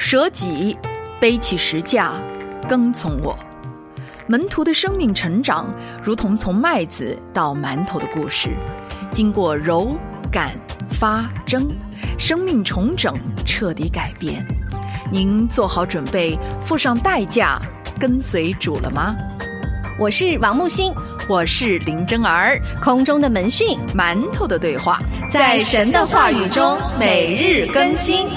舍己，背起十架，跟从我。门徒的生命成长，如同从麦子到馒头的故事，经过揉、擀、发、蒸，生命重整，彻底改变。您做好准备，付上代价，跟随主了吗？ 我是王木星， 我是林真儿。 空中的门讯， 馒头的对话， 在神的话语中每日更新。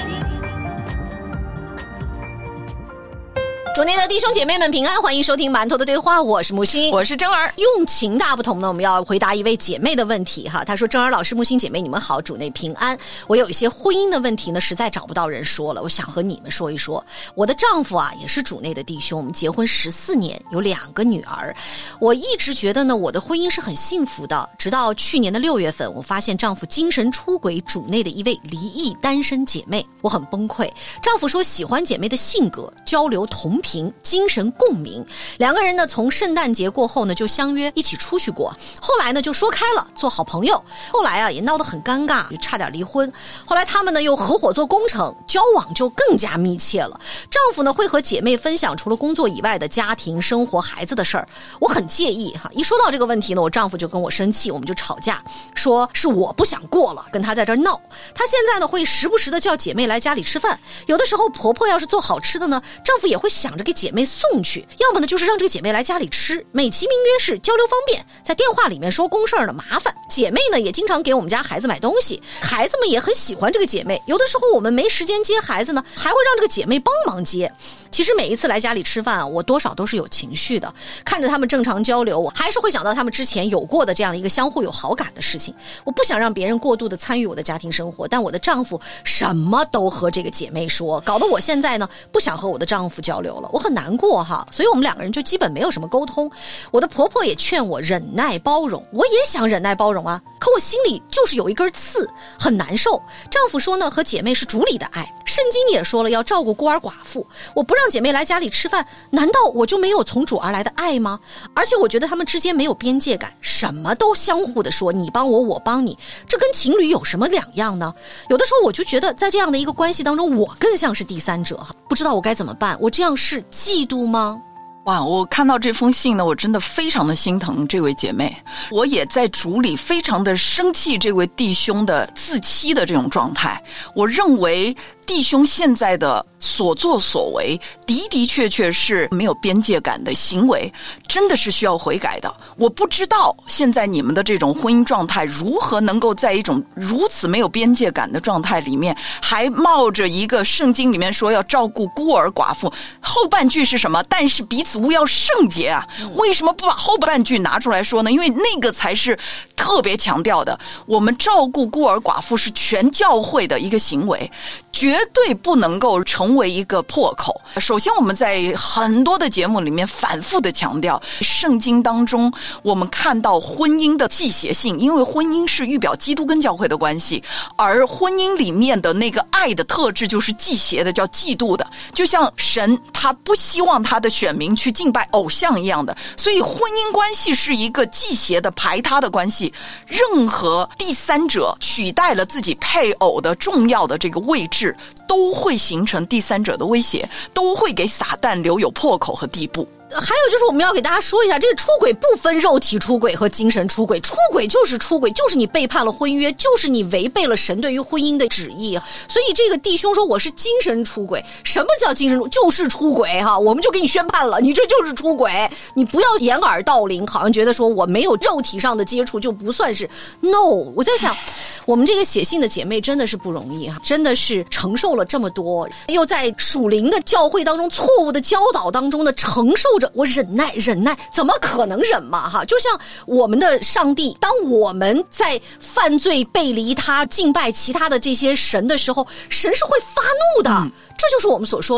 主内的弟兄姐妹们平安，欢迎收听馒头的对话，我是木星， 我是真儿。 用情大不同呢，我们要回答一位姐妹的问题哈。她说：真儿老师、木星姐妹你们好，主内平安。我有一些婚姻的问题呢，实在找不到人说了，我想和你们说一说。我的丈夫啊，也是主内的弟兄，我们结婚14年，有2个女儿。我一直觉得呢，我的婚姻是很幸福的，直到去年的6月份，我发现丈夫精神出轨主内的一位离异单身姐妹，我很崩溃。丈夫说喜欢姐妹的性格，交流同频，精神共鸣。2个人呢，从圣诞节过后呢，就相约一起出去过。后来呢，就说开了，做好朋友。后来啊，也闹得很尴尬，就差点离婚。后来他们呢，又合伙做工程，交往就更加密切了。丈夫呢，会和姐妹分享除了工作以外的家庭生活、孩子的事儿。我很介意哈，一说到这个问题呢，我丈夫就跟我生气，我们就吵架，说是我不想过了，跟他在这儿闹。他现在呢，会时不时的叫姐妹来家里吃饭，有的时候婆婆要是做好吃的呢，丈夫也会想着给姐妹送去，要么呢就是让这个姐妹来家里吃，美其名曰是交流方便，在电话里面说公事儿的麻烦。姐妹呢也经常给我们家孩子买东西，孩子们也很喜欢这个姐妹，有的时候我们没时间接孩子呢，还会让这个姐妹帮忙接。其实每一次来家里吃饭啊，我多少都是有情绪的，看着他们正常交流，我还是会想到他们之前有过的这样一个相互有好感的事情。我不想让别人过度的参与我的家庭生活，但我的丈夫什么都和这个姐妹说，搞得我现在呢不想和我的丈夫交流了，我很难过哈。所以我们2个人就基本没有什么沟通。我的婆婆也劝我忍耐包容，我也想忍耐包容啊，可我心里就是有一根刺，很难受。丈夫说呢，和姐妹是主里的爱，圣经也说了要照顾孤儿寡妇。我不让姐妹来家里吃饭，难道我就没有从主而来的爱吗？而且我觉得他们之间没有边界感，什么都相互的说，你帮我，我帮你，这跟情侣有什么两样呢？有的时候我就觉得在这样的一个关系当中，我更像是第三者，不知道我该怎么办。我这样是嫉妒吗？ 哇，我看到这封信呢，我真的非常的心疼这位姐妹，我也在主里非常的生气这位弟兄的自欺的这种状态。我认为弟兄现在的所作所为的的确确是没有边界感的行为，真的是需要悔改的。我不知道现在你们的这种婚姻状态如何能够在一种如此没有边界感的状态里面，还冒着一个圣经里面说要照顾孤儿寡妇，后半句是什么？但是彼此务要圣洁啊，为什么不把后半句拿出来说呢？因为那个才是特别强调的，我们照顾孤儿寡妇是全教会的一个行为，绝对不能够成为一个破口。首先我们在很多的节目里面反复的强调，圣经当中我们看到婚姻的忌邪性，因为婚姻是预表基督跟教会的关系，而婚姻里面的那个爱的特质就是忌邪的，叫嫉妒的，就像神他不希望他的选民去敬拜偶像一样的。所以婚姻关系是一个忌邪的排他的关系，任何第三者取代了自己配偶的重要的这个位置，都会形成第三者的威胁，都会给撒旦留有破口和地步。 还有就是我们要给大家说一下，这个出轨不分肉体出轨和精神出轨，出轨就是出轨，就是你背叛了婚约，就是你违背了神对于婚姻的旨意。所以这个弟兄说我是精神出轨，什么叫精神出轨？就是出轨哈，我们就给你宣判了，你这就是出轨，你不要掩耳盗铃，好像觉得说我没有肉体上的接触就不算是。 No， 我在想我们这个写信的姐妹真的是不容易哈，真的是承受了这么多，又在属灵的教会当中错误的教导当中呢承受着，我忍耐，怎么可能忍嘛哈？就像我们的上帝，当我们在犯罪背离他敬拜其他的这些神的时候，神是会发怒的，这就是我们所说的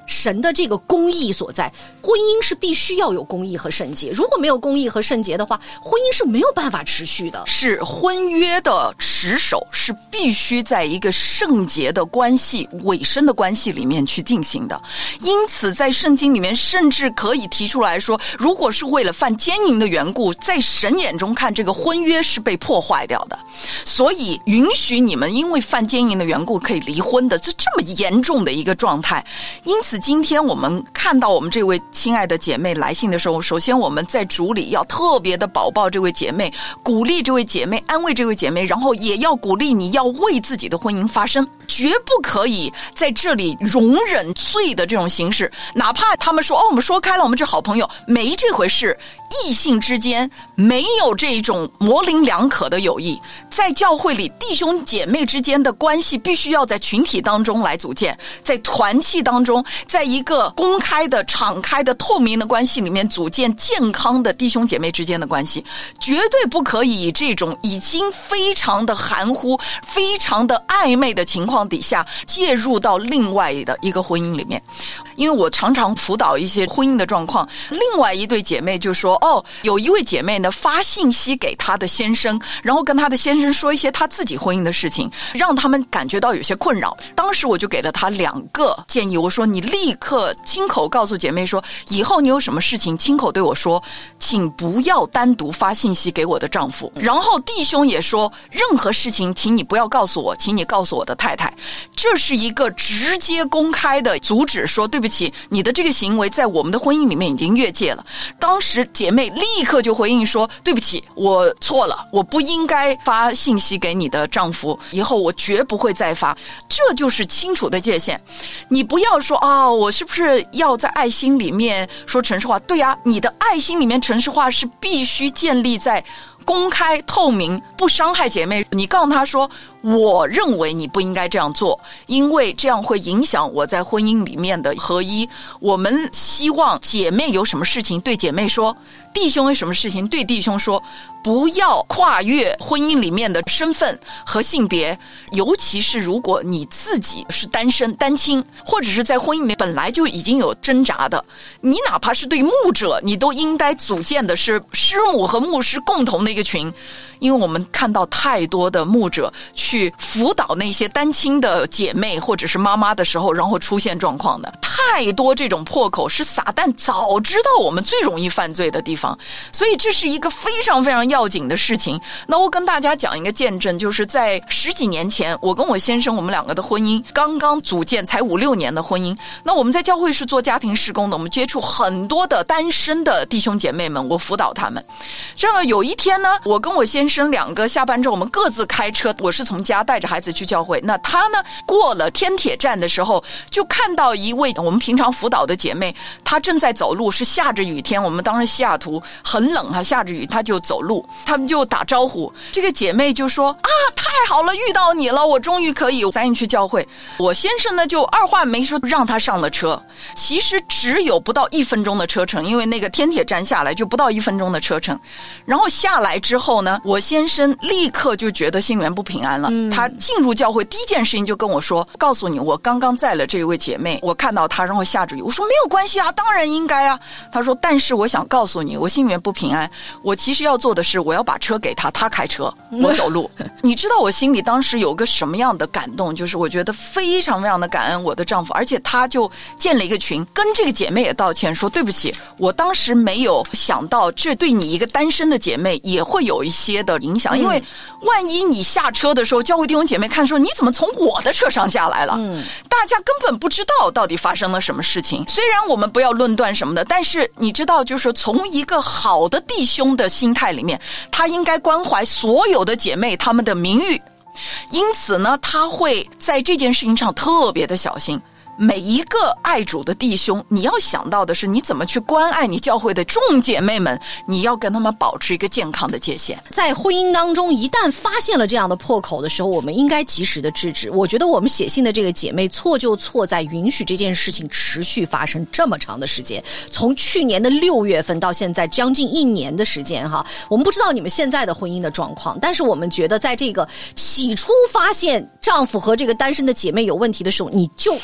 神的这个公义所在。婚姻是必须要有公义和圣洁，如果没有公义和圣洁的话，婚姻是没有办法持续的。 是婚约的持守是必须在一个圣洁的关系、委身的关系里面去进行的。因此在圣经里面甚至可以提出来说，如果是为了犯奸淫的缘故，在神眼中看这个婚约是被破坏掉的，所以允许你们因为犯奸淫的缘故可以离婚的，这么严重的一个状态。因此今天我们看到我们这位亲爱的姐妹来信的时候，首先我们在主里要特别的保抱这位姐妹，鼓励这位姐妹，安慰这位姐妹，然后也要鼓励你要为自己的婚姻发声，绝不可以在这里容忍罪的这种形式。哪怕他们说我们说开了，我们是好朋友，没这回事。异性之间没有这种模棱两可的友谊，在教会里弟兄姐妹之间的关系必须要在群体当中来组建，在团契当中，在一个公开的、敞开的、透明的关系里面组建健康的弟兄姐妹之间的关系，绝对不可以以这种已经非常的含糊、非常的暧昧的情况底下介入到另外的一个婚姻里面。因为我常常辅导一些婚姻的状况，另外一对姐妹就说有一位姐妹呢发信息给她的先生，然后跟她的先生说一些她自己婚姻的事情，让他们感觉到有些困扰。当时我就给了她2个建议，我说你立刻亲口告诉姐妹说，以后你有什么事情亲口对我说，请不要单独发信息给我的丈夫。然后弟兄也说，任何事情请你不要告诉我，请你告诉我的太太。这是一个直接公开的阻止，说对不起，你的这个行为在我们的婚姻里面已经越界了。当时姐妹立刻就回应说，对不起，我错了，我不应该发信息给你的丈夫，以后我绝不会再发。这就是清楚的界限。你不要说我是不是要在爱心里面说诚实话？对啊，你的爱心里面诚实话是必须建立在公开透明，不伤害姐妹。你告诉她说，我认为你不应该这样做，因为这样会影响我在婚姻里面的合一。我们希望姐妹有什么事情对姐妹说，弟兄有什么事情对弟兄说，不要跨越婚姻里面的身份和性别。尤其是如果你自己是单身单亲，或者是在婚姻里本来就已经有挣扎的，你哪怕是对牧者，你都应该组建的是师母和牧师共同的一个群。因为我们看到太多的牧者去辅导那些单亲的姐妹或者是妈妈的时候，然后出现状况的太多，这种破口是撒旦早知道我们最容易犯罪的地方，所以这是一个非常非常要紧的事情。那我跟大家讲一个见证，就是在10几年前，我跟我先生我们2个的婚姻刚刚组建，才5、6年的婚姻。那我们在教会是做家庭事工的，我们接触很多的单身的弟兄姐妹们，我辅导他们。这样有一天呢，我跟我先生2个下班之后，我们各自开车，我是从家带着孩子去教会，那他呢过了天铁站的时候，就看到一位我们平常辅导的姐妹，她正在走路，是下着雨天，我们当时西雅图很冷下着雨，她就走路，他们就打招呼，这个姐妹就说太好了，遇到你了，我终于可以带你去教会。我先生呢就二话没说让她上了车，其实只有不到1分钟的车程，因为那个天铁站下来就不到1分钟的车程。然后下来之后呢，我先生立刻就觉得心里面不平安了。他进入教会第一件事情就跟我说，告诉你我刚刚载了这位姐妹，我看到她然后下着雨。我说没有关系啊，当然应该啊。他说但是我想告诉你，我心里面不平安，我其实要做的是我要把车给她，她开车，我走路。你知道我心里当时有个什么样的感动，就是我觉得非常非常的感恩我的丈夫，而且他就建了一个群，跟这个姐妹也道歉说对不起，我当时没有想到这对你一个单身的姐妹也会有一些的影响，因为万一你下车的时候，教会弟兄姐妹看说你怎么从我的车上下来了，大家根本不知道到底发生了什么事情。虽然我们不要论断什么的，但是你知道，就是从一个好的弟兄的心态里面，他应该关怀所有的姐妹她们的名誉，因此呢，他会在这件事情上特别的小心。每一个爱主的弟兄，你要想到的是你怎么去关爱你教会的众姐妹们，你要跟他们保持一个健康的界限。 在婚姻当中一旦发现了这样的破口的时候，我们应该及时的制止。我觉得我们写信的这个姐妹错就错在允许这件事情持续发生这么长的时间，从去年的6月份到现在将近1年的时间哈。我们不知道你们现在的婚姻的状况，但是我们觉得在这个起初发现丈夫和这个单身的姐妹有问题的时候，你就应该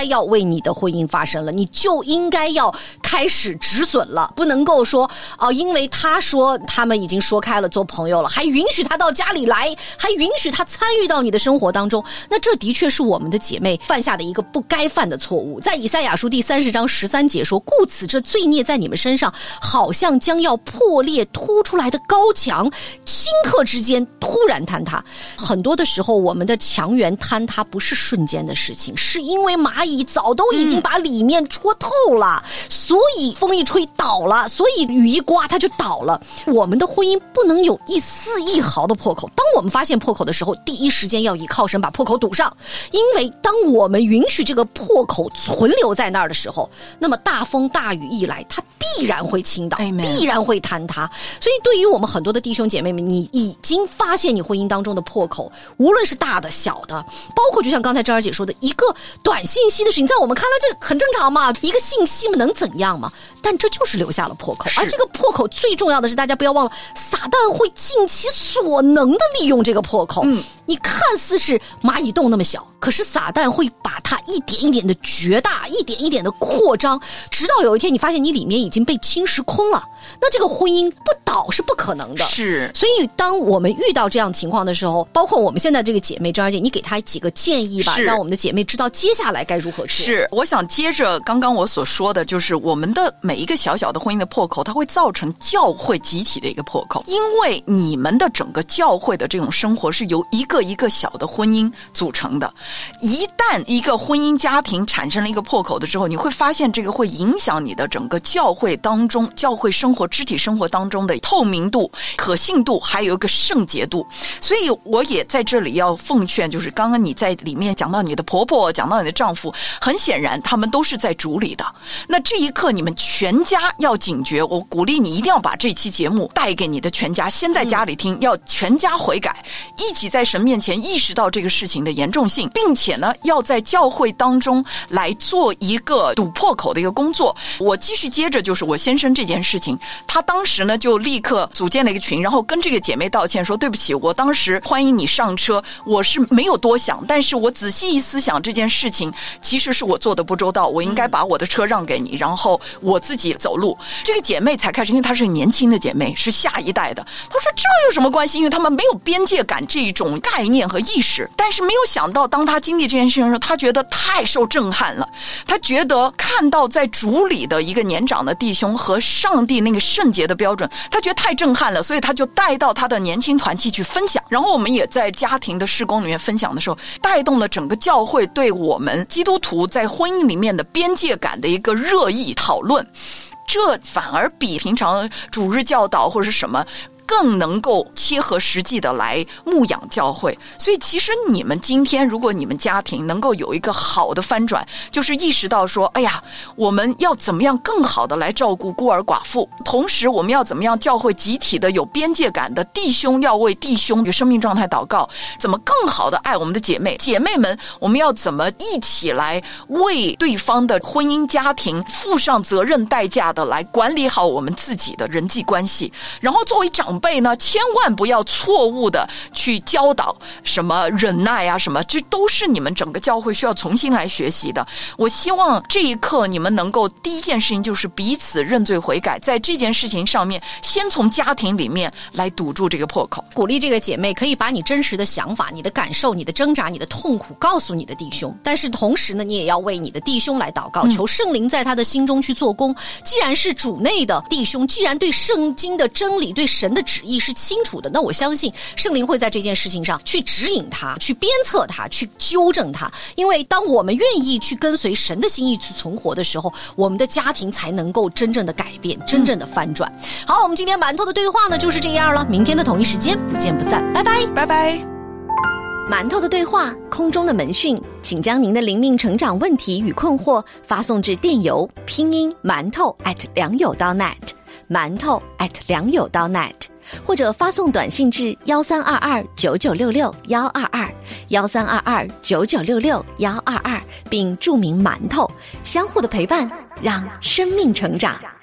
该要为你的婚姻发声了，你就应该要开始止损了，不能够说因为他说他们已经说开了做朋友了，还允许他到家里来，还允许他参与到你的生活当中，那这的确是我们的姐妹犯下的一个不该犯的错误。在以赛亚书第30章13节说，故此这罪孽在你们身上好像将要破裂凸出来的高墙，顷刻之间突然坍塌。很多的时候我们的墙垣坍塌不是瞬间的事情，是因为蚂蚁早都已经把里面戳透了，所以风一吹倒了，所以雨一刮它就倒了。我们的婚姻不能有一丝一毫的破口，当我们发现破口的时候，第一时间要以靠神把破口堵上，因为当我们允许这个破口存留在那儿的时候，那么大风大雨一来，它必然会倾倒，必然会坍塌。所以对于我们很多的弟兄姐妹们，你已经发现你婚姻当中的破口，无论是大的小的，包括就像刚才郑儿姐说的，一个短信息的事情，在我们看来这很正常嘛，一个信息能怎样嘛？但这就是留下了破口，而这个破口最重要的是，大家不要忘了，撒旦会尽其所能的利用这个破口。你看似是蚂蚁洞那么小，可是撒旦会把它一点一点的掘大，一点一点的扩张，直到有一天你发现你里面已经被侵蚀空了，那这个婚姻不倒是不可能的。 是， 所以当我们遇到这样情况的时候，包括我们现在这个姐妹郑儿姐，你给她几个建议吧，让我们的姐妹知道接下来该如何做。 是，我想接着刚刚我所说的，就是我们的每一个小小的婚姻的破口，它会造成教会集体的一个破口，因为你们的整个教会的这种生活是由一个一个小的婚姻组成的。一旦一个婚姻家庭产生了一个破口的时候，你会发现这个会影响你的整个教会当中，教会生活肢体生活当中的透明度、可信度，还有一个圣洁度。所以我也在这里要奉劝，就是刚刚你在里面讲到你的婆婆，讲到你的丈夫，很显然他们都是在主里的，那这一刻你们全家要警觉。我鼓励你一定要把这期节目带给你的全家，先在家里听，要全家悔改，一起在神面前意识到这个事情的严重性，并且呢要在教会当中来做一个堵破口的一个工作。我继续接着就是我先生这件事情，他当时呢就立刻组建了一个群，然后跟这个姐妹道歉说，对不起，我当时欢迎你上车，我是没有多想，但是我仔细一思想，这件事情其实是我做的不周到，我应该把我的车让给你，然后我自己走路。这个姐妹才开始，因为她是年轻的姐妹，是下一代的，她说这有什么关系，因为他们没有边界感这种概念和意识。但是没有想到，当她经历这件事情的时候，她觉得太受震撼了，她觉得看到在主里的一个年长的弟兄和上帝那个圣洁的标准，她觉得太震撼了，所以她就带到她的年轻团契去分享。然后我们也在家庭的事工里面分享的时候，带动了整个教会对我们基督徒在婚姻里面的边界感的一个热议讨论。这反而比平常主日教导或者是什么更能够切合实际的来牧养教会。所以其实你们今天如果你们家庭能够有一个好的翻转，就是意识到说，哎呀，我们要怎么样更好的来照顾孤儿寡妇，同时我们要怎么样教会集体的有边界感的弟兄要为弟兄的生命状态祷告，怎么更好的爱我们的姐妹们，我们要怎么一起来为对方的婚姻家庭付上责任代价的来管理好我们自己的人际关系。然后作为长辈呢，千万不要错误的去教导什么忍耐啊什么，这都是你们整个教会需要重新来学习的。我希望这一刻你们能够第一件事情就是彼此认罪悔改，在这件事情上面先从家庭里面来堵住这个破口。 鼓励这个姐妹可以把你真实的想法、你的感受、你的挣扎、你的痛苦告诉你的弟兄，但是同时呢，你也要为你的弟兄来祷告，求圣灵在他的心中去做工。既然是主内的弟兄，既然对圣经的真理、对神的旨意是清楚的，那我相信圣灵会在这件事情上去指引他，去鞭策他，去纠正他。因为当我们愿意去跟随神的心意去存活的时候，我们的家庭才能够真正的改变，真正的翻转。好，我们今天馒头的对话呢就是这样了，明天的同一时间不见不散，拜拜拜拜。 馒头的对话，空中的门讯，请将您的灵命成长问题与困惑发送至电邮拼音馒头@良友.net，馒头@良友.net，或者发送短信至132299661122132299661122，并注明馒头，相互的陪伴，让生命成长。